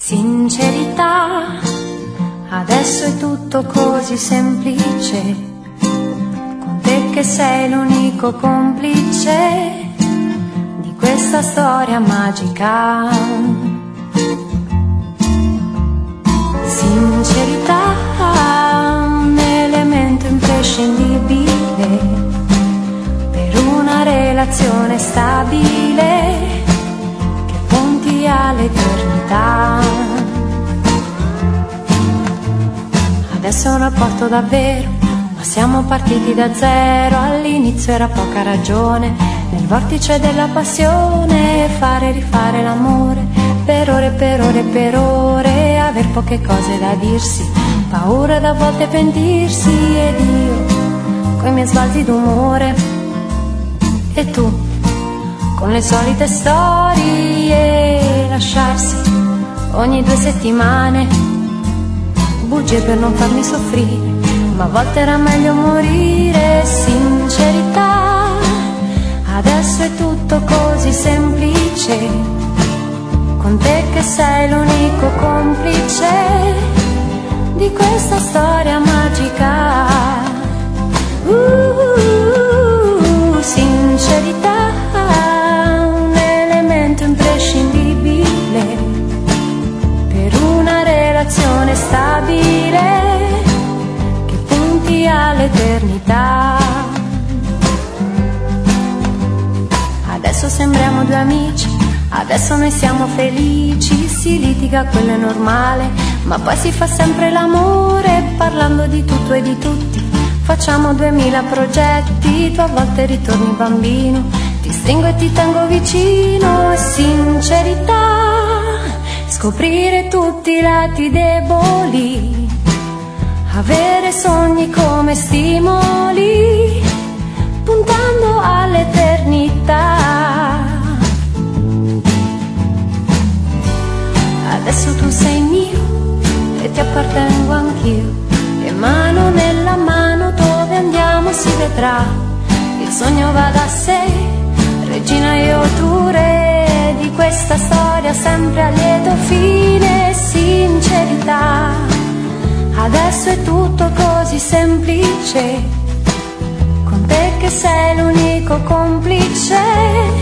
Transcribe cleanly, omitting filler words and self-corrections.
Sincerità, adesso è tutto così semplice, con te che sei l'unico complice di questa storia magica. Sincerità, un elemento imprescindibile per una relazione stabile che punti all'eternità. Adesso è un rapporto davvero, ma siamo partiti da zero. All'inizio era poca ragione, nel vortice della passione, fare e rifare l'amore, per ore, per ore, per ore, aver poche cose da dirsi, paura da volte pentirsi, ed io coi miei sbalzi d'umore e tu con le solite storie, lasciarsi ogni 2 settimane, bugie per non farmi soffrire, ma a volte era meglio morire. Sincerità, adesso è tutto così semplice, con te che sei l'unico complice di questa storia magica. Sincerità, un elemento imprescindibile per una relazione stabile che punti all'eternità. Adesso sembriamo 2 amici, adesso noi siamo felici, si litiga, quello è normale, ma poi si fa sempre l'amore, parlando di tutto e di tutti, facciamo 2000 progetti, tu a volte ritorni bambino, ti stringo e ti tengo vicino. E sincerità, scoprire tutti i lati deboli, avere sogni come stimoli, puntando all'eternità. Adesso tu sei mio e ti appartengo anch'io, e mano nella mano dove andiamo si vedrà, il sogno va da sé, regina io tu re di questa storia sempre a lieto fine. Sincerità, adesso è tutto così semplice, con te che sei l'unico complice